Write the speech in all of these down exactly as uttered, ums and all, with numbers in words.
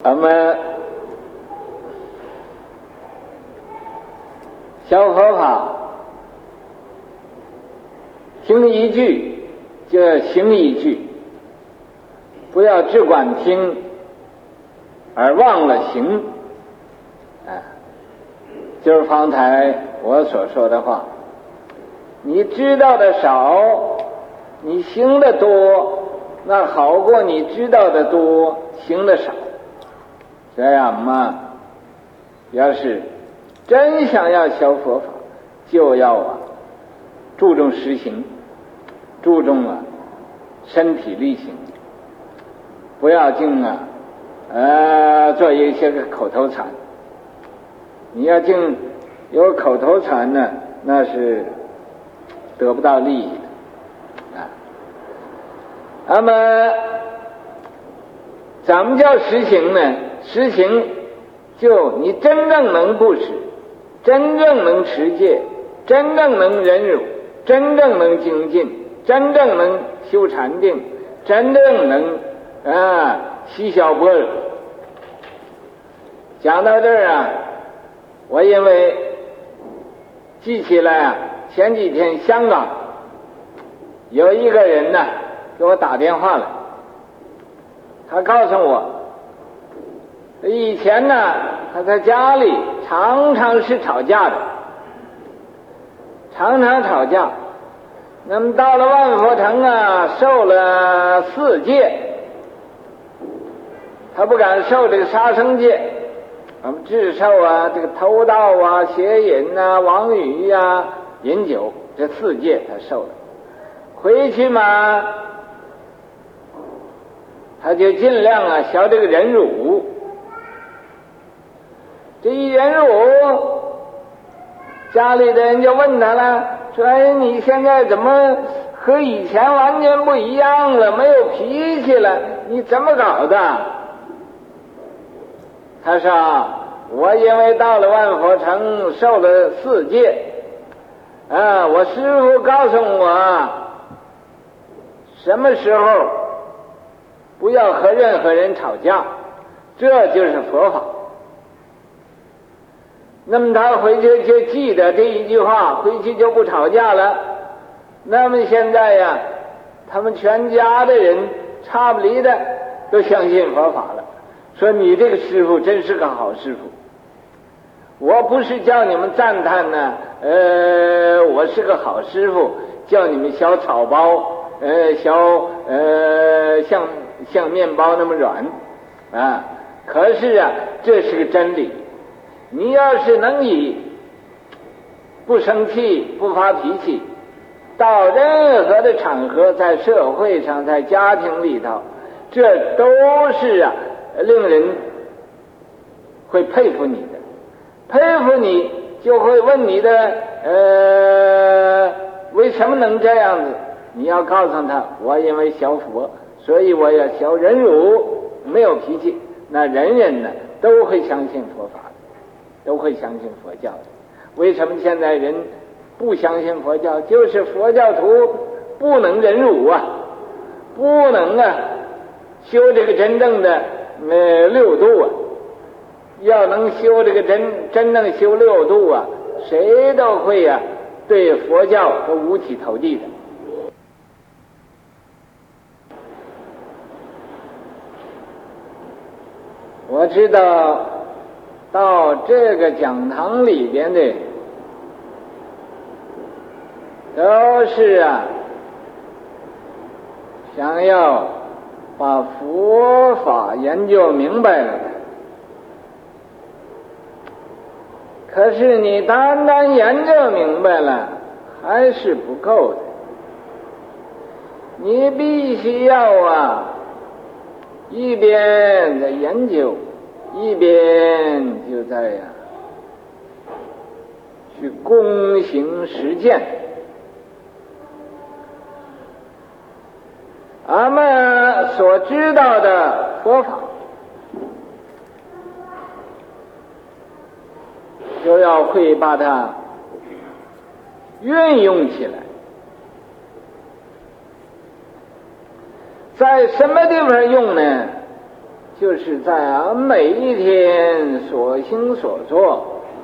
咱们学佛法，听一句就行一句，不要只管听而忘了行。啊，就是方才我所说的话，你知道的少，你行的多，那好过你知道的多，行的少。这样嘛，要是真想要学佛法，就要啊注重实行，注重啊身体力行，不要净啊呃做一些个口头禅。你要净有口头禅呢，那是得不到利益的啊。那么怎么叫实行呢？实行就你真正能布施，真正能持戒，真正能忍辱，真正能精进，真正能修禅定，真正能啊习小般若。讲到这儿啊，我因为记起来啊，前几天香港有一个人呢给我打电话来，他告诉我，以前呢他在家里常常是吵架的，常常吵架。那么到了万佛城啊，受了四戒，他不敢受这个杀生戒，我们只受啊这个偷盗啊、邪淫啊、妄语啊、饮酒，这四戒他受了。回去嘛，他就尽量啊学这个忍辱。这一忍辱，家里的人就问他了，说：“哎，你现在怎么和以前完全不一样了？没有脾气了，你怎么搞的？”他说：“我因为到了万佛城受了四戒，啊，我师父告诉我，什么时候不要和任何人吵架，这就是佛法。”那么他回去就记得这一句话，回去就不吵架了。那么现在呀，他们全家的人差不离的都相信佛法了，说你这个师父真是个好师父。我不是叫你们赞叹呢，呃，我是个好师父，叫你们小草包，呃，小呃像像面包那么软啊。可是啊，这是个真理。你要是能以不生气、不发脾气，到任何的场合，在社会上，在家庭里头，这都是啊令人会佩服你的。佩服你就会问你的呃为什么能这样子？你要告诉他，我因为学佛，所以我要学忍辱，没有脾气。那人人呢都会相信佛法，都会相信佛教的。为什么现在人不相信佛教？就是佛教徒不能忍辱啊，不能啊修这个真正的呃六度啊。要能修这个真真正修六度啊，谁都会啊对佛教都五体投地的。我知道到这个讲堂里边的都是啊想要把佛法研究明白了的。可是你单单研究明白了还是不够的，你必须要啊一边在研究，一边就在呀、啊、去躬行实践。俺们所知道的佛法就要会把它运用起来。在什么地方用呢？ 就是在俺每一天所行所做，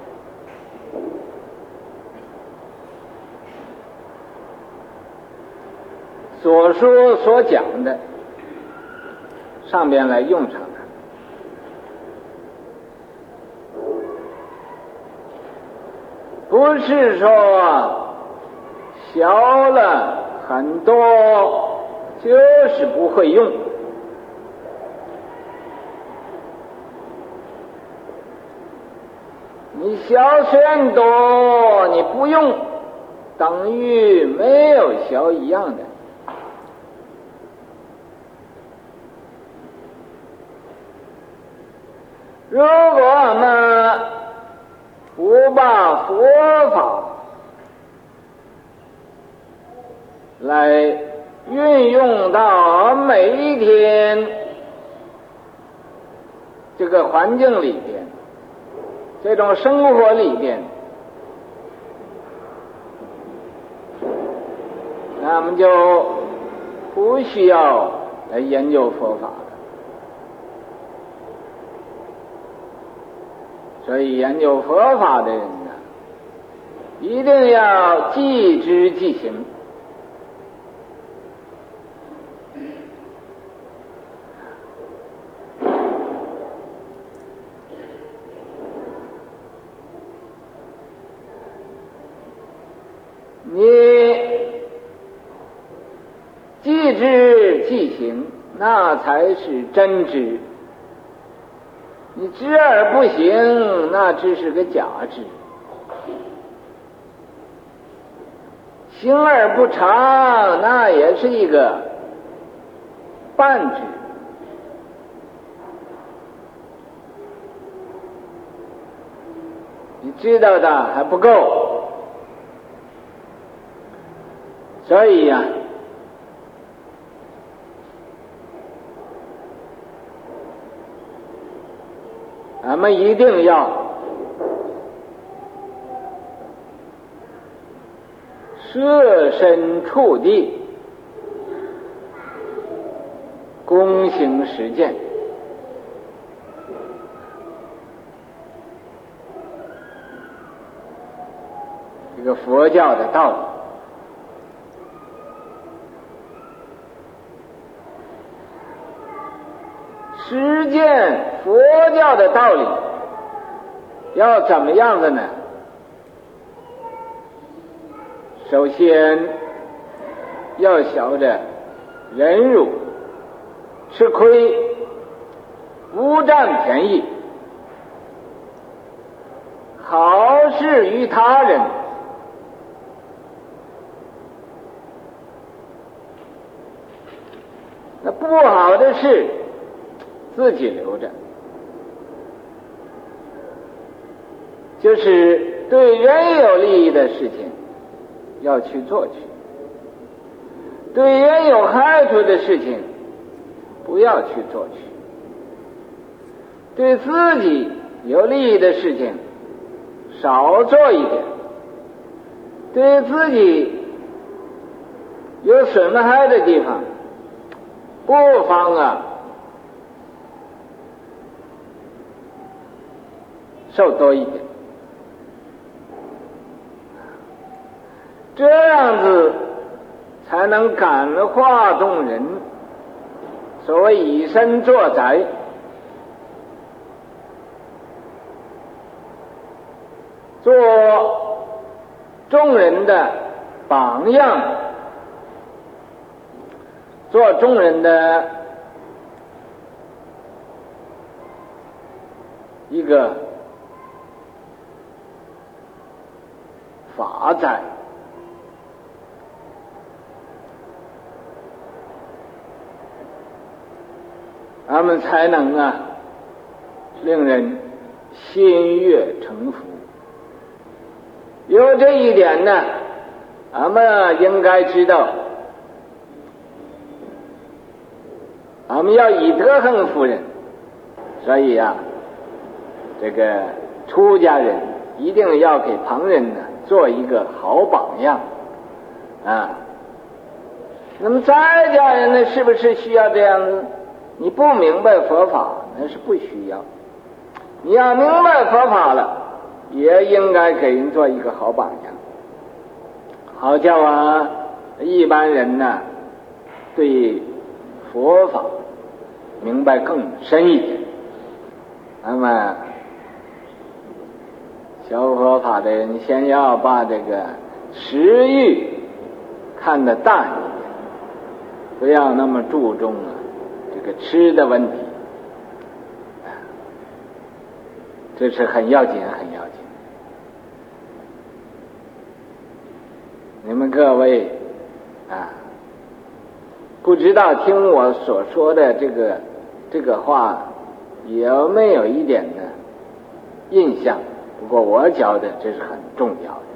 所说所讲的上边来用上它，不是说学了很多就是不会用。你学虽然多，你不用，等于没有学一样的。如果我们不把佛法来运用到每一天这个环境里边，这种生活里边，那么就不需要来研究佛法了。所以研究佛法的人呢，一定要记之即行。你记之即行，那才是真知。你知而不行，那只是个假知；行而不常，那也是一个半知。你知道的还不够，所以呀、啊，咱们一定要设身处地，躬行实践。这个佛教的道理，实践佛教的道理要怎么样的呢？首先要晓得忍辱、吃亏、不占便宜、好事于他人，那不好的事自己留着，就是对人有利益的事情要去做去，对人有害处的事情不要去做去，对自己有利益的事情少做一点，对自己有损害的地方不妨啊受多一点，这样子才能感化众人。所谓以身作则，做众人的榜样，做众人的一个法载，他们才能啊令人心悦诚服。有这一点呢，咱们应该知道，我们要以德行服人。所以啊，这个出家人一定要给旁人呢做一个好榜样啊。那么在家人呢，是不是需要这样子？你不明白佛法， 那是不需要。你要明白佛法了，也应该给人做一个好榜样，好叫啊一般人呢对佛法明白更深一点。那么学佛法的人先要把这个食欲看得淡一点，不要那么注重啊这个吃的问题，这是很要紧很要紧。你们各位啊，不知道听我所说的这个这个话有没有一点的印象？不过我觉得这是很重要的。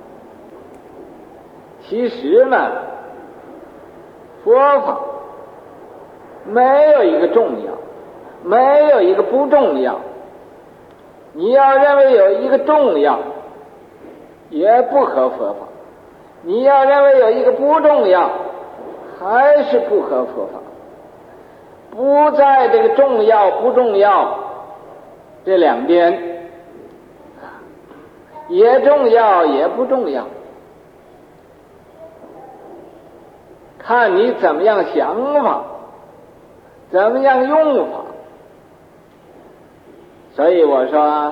其实呢，佛法没有一个重要，没有一个不重要。你要认为有一个重要，也不合佛法；你要认为有一个不重要，还是不合佛法。不在这个重要不重要这两边，也重要也不重要，看你怎么样想法，怎么样用法。所以我说，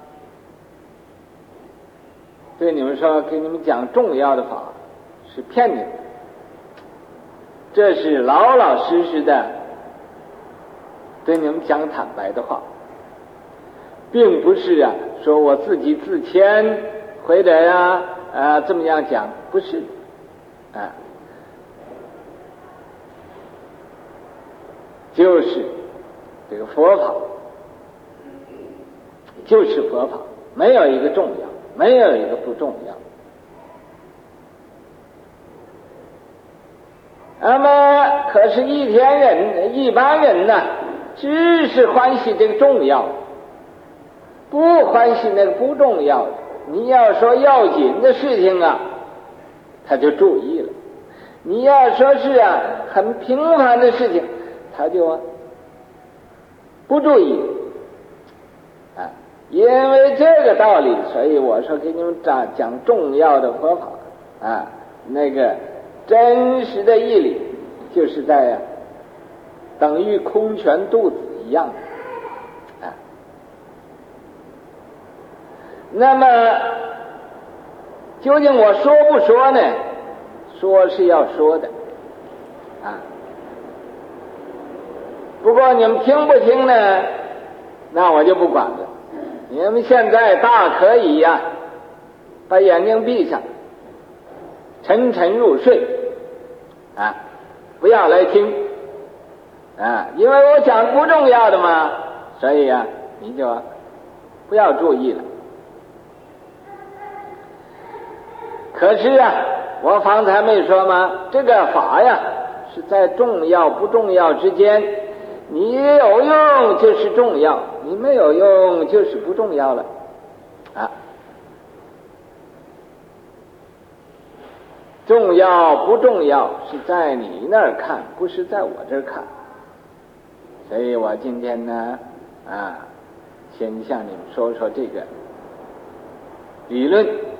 对你们说，给你们讲重要的法是骗你们的，这是老老实实的对你们讲坦白的话，并不是啊说我自己自谦或者呀啊这么样讲，不是啊，就是这个佛法就是佛法，没有一个重要，没有一个不重要。那么可是一天人一般人呢，只是欢喜这个重要，不欢喜那个不重要的。你要说要紧的事情啊，他就注意了；你要说是啊很平凡的事情，他就啊不注意啊。因为这个道理，所以我说给你们讲讲重要的佛法啊，那个真实的义理，就是在啊等于空拳肚子一样啊。那么究竟我说不说呢？说是要说的啊，不过你们听不听呢？那我就不管了。你们现在大可以呀、啊，把眼睛闭上，沉沉入睡啊，不要来听啊，因为我讲不重要的嘛，所以呀、啊，你就不要注意了。可是啊，我方才没说吗？这个法呀，是在重要不重要之间，你有用就是重要，你没有用就是不重要了啊。重要不重要是在你那儿看，不是在我这儿看。所以我今天呢啊，先向你们说说这个理论。